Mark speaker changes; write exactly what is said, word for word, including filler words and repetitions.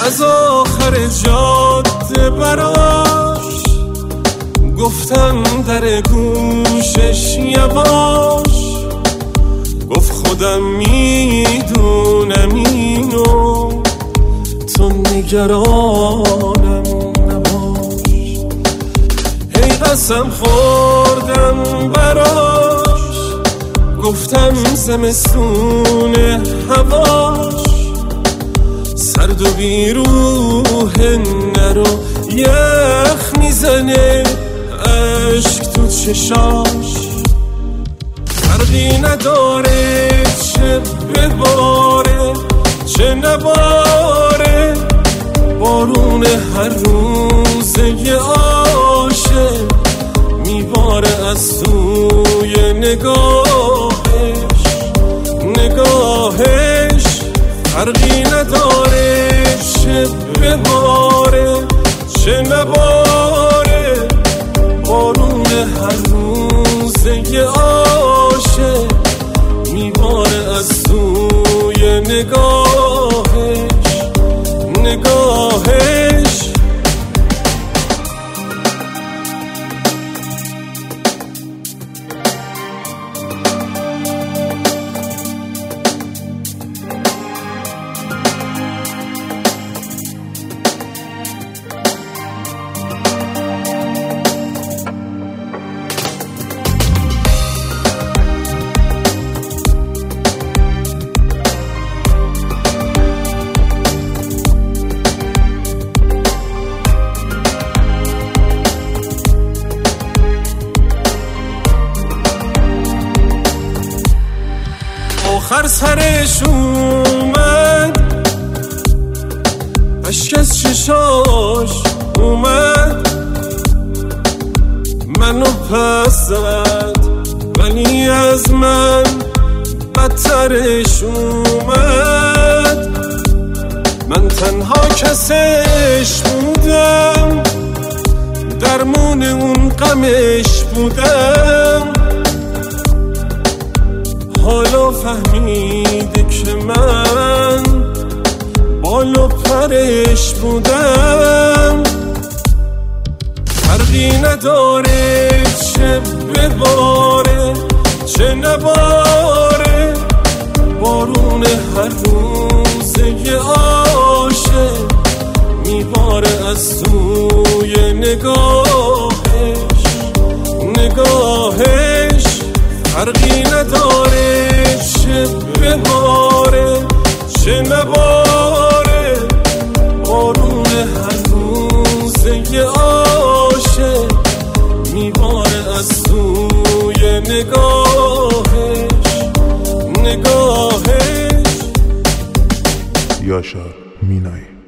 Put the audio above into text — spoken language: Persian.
Speaker 1: از آخر جاده براش گفتم در گوشش یواش، گفت خودم میدونم اینو تو نگرانم نباش. هی قسم خوردم براش گفتم زمستون هواش سرد و بیروح نرو یخ میزنه عشق تو چشاش. فرقی نداره چه بباره چه نباره، بارون هر روزه یه عاشق میباره از سوی نگاهش نگاهش. فرقی نداره چه بباره چه نباره، بارون هر روزه یه عاشق میباره از سوی نگاهش نگاهش. آخر سرش اومد اشک از چشاش اومد، منو پس زد ولی از من بدترش اومد. من تنها کسش بودم، درمون اون غمش بودم. حالا فهمیده که من بال و پرش بودم. فرقی نداره چه بباره چه نباره، بارون هر روزه یه عاشق میباره از سوی نگاهش نگاهش. فرقی نداره چه بباره چه نباره، بارون هر روزه یه عاشق میباره از سوی نگاهش نگاهش.
Speaker 2: یاشار مینایی.